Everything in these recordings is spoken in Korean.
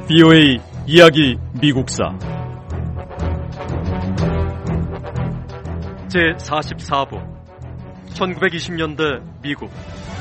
BOA 이야기 미국사 제44부 1920년대 미국.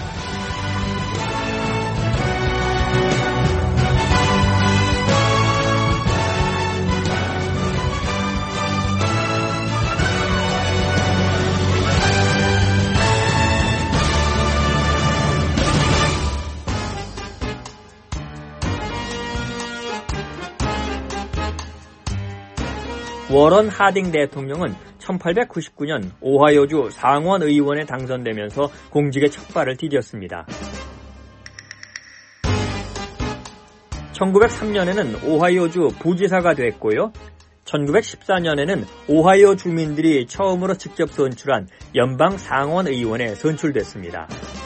워런 하딩 대통령은 1899년 오하이오주 상원 의원에 당선되면서 공직에 첫 발을 디뎠습니다. 1903년에는 오하이오주 부지사가 됐고요. 1914년에는 오하이오 주민들이 처음으로 직접 선출한 연방 상원 의원에 선출됐습니다.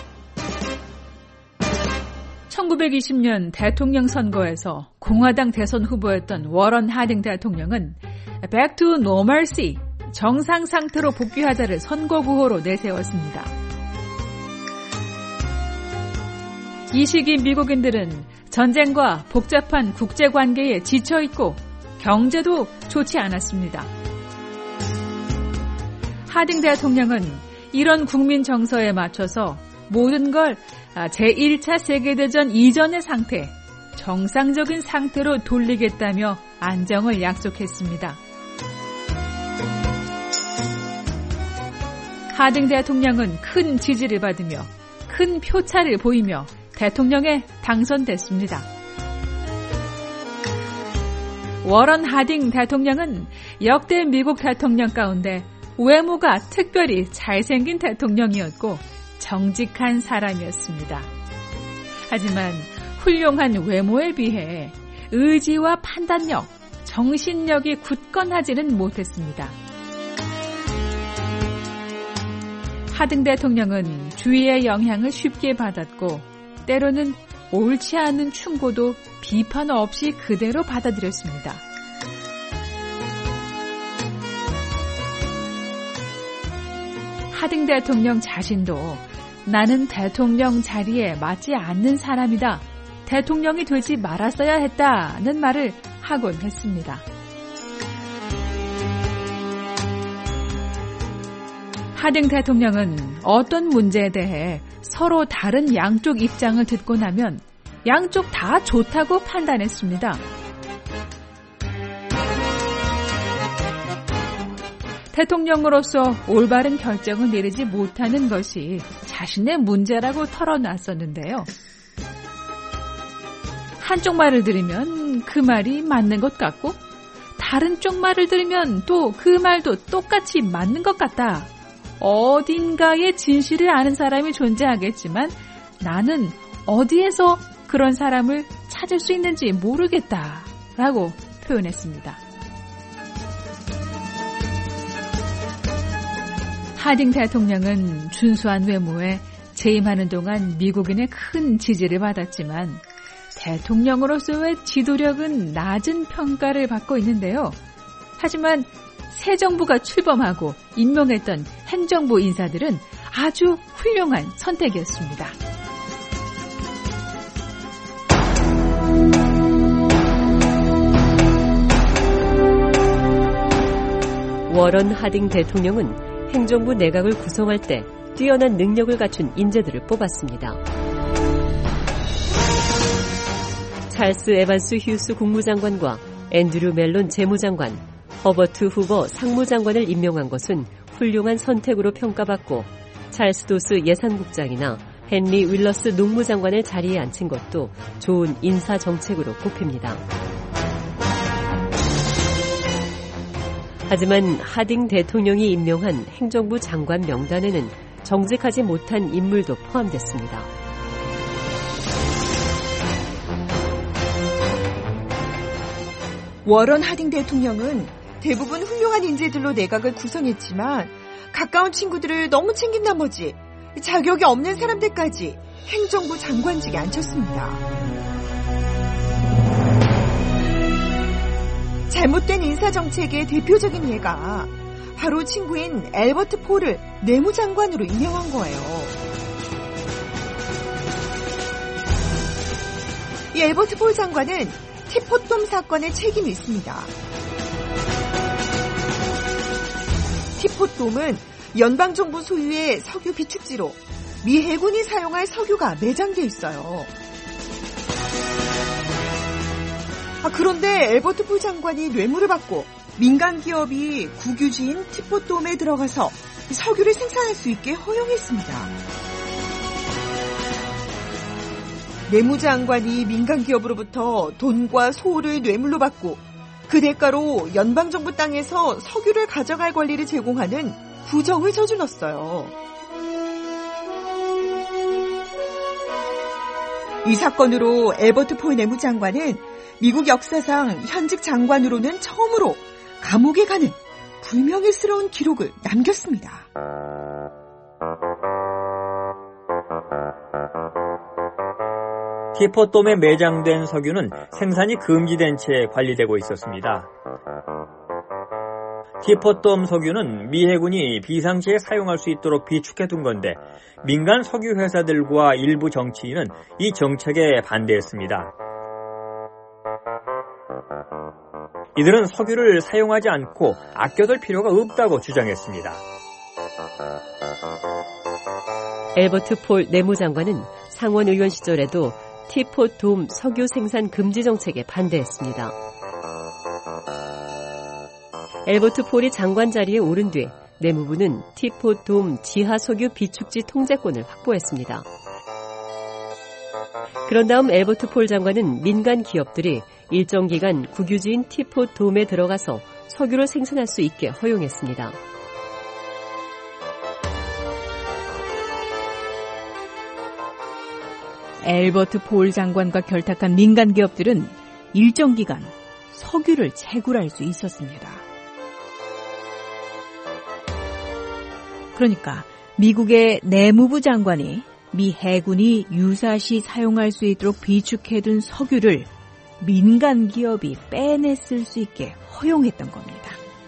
1920년 대통령 선거에서 공화당 대선 후보였던 워런 하딩 대통령은 Back to Normalcy, 정상 상태로 복귀하자를 선거 구호로 내세웠습니다. 이 시기 미국인들은 전쟁과 복잡한 국제관계에 지쳐있고 경제도 좋지 않았습니다. 하딩 대통령은 이런 국민 정서에 맞춰서 모든 걸 제1차 세계대전 이전의 상태, 정상적인 상태로 돌리겠다며 안정을 약속했습니다. 하딩 대통령은 큰 지지를 받으며 큰 표차를 보이며 대통령에 당선됐습니다. 워런 하딩 대통령은 역대 미국 대통령 가운데 외모가 특별히 잘생긴 대통령이었고 정직한 사람이었습니다. 하지만 훌륭한 외모에 비해 의지와 판단력, 정신력이 굳건하지는 못했습니다. 하딩 대통령은 주위의 영향을 쉽게 받았고 때로는 옳지 않은 충고도 비판 없이 그대로 받아들였습니다. 하딩 대통령 자신도 나는 대통령 자리에 맞지 않는 사람이다. 대통령이 되지 말았어야 했다는 말을 하곤 했습니다. 하딩 대통령은 어떤 문제에 대해 서로 다른 양쪽 입장을 듣고 나면 양쪽 다 좋다고 판단했습니다. 대통령으로서 올바른 결정을 내리지 못하는 것이 자신의 문제라고 털어놨었는데요. 한쪽 말을 들으면 그 말이 맞는 것 같고 다른 쪽 말을 들으면 또 그 말도 똑같이 맞는 것 같다. 어딘가에 진실을 아는 사람이 존재하겠지만 나는 어디에서 그런 사람을 찾을 수 있는지 모르겠다라고 표현했습니다. 하딩 대통령은 준수한 외모에 재임하는 동안 미국인의 큰 지지를 받았지만 대통령으로서의 지도력은 낮은 평가를 받고 있는데요. 하지만 새 정부가 출범하고 임명했던 행정부 인사들은 아주 훌륭한 선택이었습니다. 워런 하딩 대통령은 행정부 내각을 구성할 때 뛰어난 능력을 갖춘 인재들을 뽑았습니다. 찰스 에반스 휴스 국무장관과 앤드류 멜론 재무장관, 허버트 후버 상무장관을 임명한 것은 훌륭한 선택으로 평가받고 찰스 도스 예산국장이나 헨리 윌러스 농무장관을 자리에 앉힌 것도 좋은 인사정책으로 꼽힙니다. 하지만 하딩 대통령이 임명한 행정부 장관 명단에는 정직하지 못한 인물도 포함됐습니다. 워런 하딩 대통령은 대부분 훌륭한 인재들로 내각을 구성했지만 가까운 친구들을 너무 챙긴 나머지 자격이 없는 사람들까지 행정부 장관직에 앉혔습니다. 잘못된 인사정책의 대표적인 예가 바로 친구인 앨버트 폴을 내무장관으로 임명한 거예요. 이 앨버트 폴 장관은 티포돔 사건에 책임이 있습니다. 티포돔은 연방정부 소유의 석유 비축지로 미 해군이 사용할 석유가 매장돼 있어요. 그런데 엘버트 폴 장관이 뇌물을 받고 민간 기업이 국유지인 티포돔에 들어가서 석유를 생산할 수 있게 허용했습니다. 내무장관이 민간 기업으로부터 돈과 소를 뇌물로 받고 그 대가로 연방정부 땅에서 석유를 가져갈 권리를 제공하는 부정을 저질렀어요. 이 사건으로 엘버트 폴 내무장관은 미국 역사상 현직 장관으로는 처음으로 감옥에 가는 불명예스러운 기록을 남겼습니다. 티포돔에 매장된 석유는 생산이 금지된 채 관리되고 있었습니다. 티포돔 석유는 미 해군이 비상시에 사용할 수 있도록 비축해둔 건데 민간 석유 회사들과 일부 정치인은 이 정책에 반대했습니다. 이들은 석유를 사용하지 않고 아껴둘 필요가 없다고 주장했습니다. 엘버트 폴 내무장관은 상원 의원 시절에도 티포돔 석유 생산 금지 정책에 반대했습니다. 엘버트 폴이 장관 자리에 오른 뒤 내무부는 티포돔 지하 석유 비축지 통제권을 확보했습니다. 그런 다음 엘버트 폴 장관은 민간 기업들이 일정 기간 국유지인 티포돔에 들어가서 석유를 생산할 수 있게 허용했습니다. 엘버트 폴 장관과 결탁한 민간 기업들은 일정 기간 석유를 채굴할 수 있었습니다. 그러니까 미국의 내무부 장관이 미 해군이 유사시 사용할 수 있도록 비축해둔 석유를 민간 기업이 빼냈을 수 있게 허용했던 겁니다.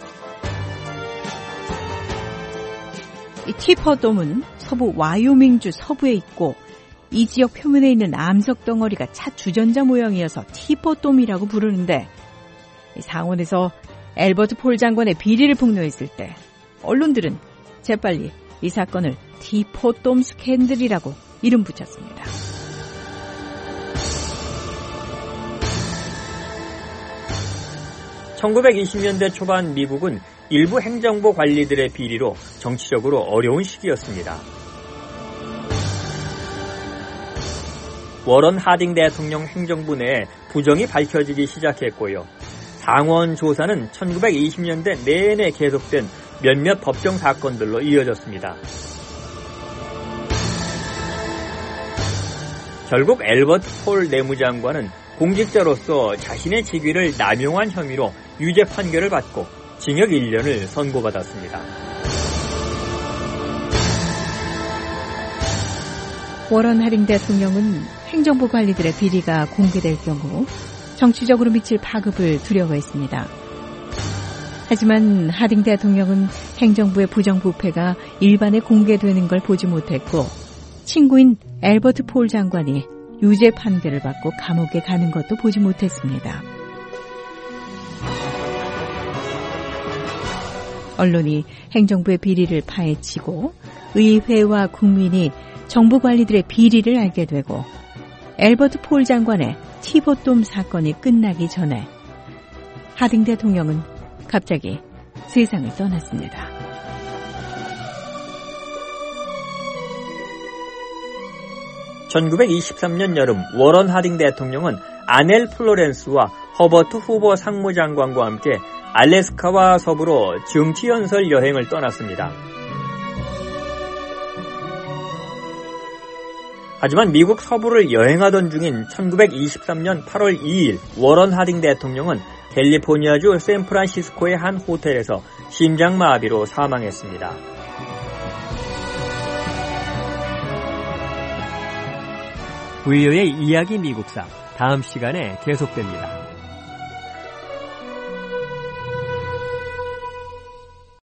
이 티포돔은 서부 와이오밍주 서부에 있고 이 지역 표면에 있는 암석 덩어리가 차 주전자 모양이어서 티포돔이라고 부르는데 상원에서 엘버트 폴 장관의 비리를 폭로했을 때 언론들은 재빨리 이 사건을 티포돔 스캔들이라고 이름 붙였습니다. (1920년대) 초반 미국은 일부 행정부 관리들의 비리로 정치적으로 어려운 시기였습니다. 워런 하딩 대통령 행정부 내에 부정이 밝혀지기 시작했고요. 상원 조사는 1920년대 내내 계속된 몇몇 법정 사건들로 이어졌습니다. 결국 엘버트 폴 내무장관은 공직자로서 자신의 직위를 남용한 혐의로 유죄 판결을 받고 징역 1년을 선고받았습니다. 워런 하딩 대통령은 행정부 관리들의 비리가 공개될 경우 정치적으로 미칠 파급을 두려워했습니다. 하지만 하딩 대통령은 행정부의 부정부패가 일반에 공개되는 걸 보지 못했고 친구인 엘버트 폴 장관이 유죄 판결을 받고 감옥에 가는 것도 보지 못했습니다. 언론이 행정부의 비리를 파헤치고 의회와 국민이 정부 관리들의 비리를 알게 되고 엘버트 폴 장관의 티포돔 사건이 끝나기 전에 하딩 대통령은 갑자기 세상을 떠났습니다. (1923년) 여름 워런 하딩 대통령은 아넬 플로렌스와 허버트 후보 상무장관과 함께 알래스카와 서부로 정치연설 여행을 떠났습니다. 하지만 미국 서부를 여행하던 중인 1923년 8월 2일 워런 하딩 대통령은 캘리포니아주 샌프란시스코의 한 호텔에서 심장마비로 사망했습니다. 부이어의 이야기 미국사 다음 시간에 계속됩니다.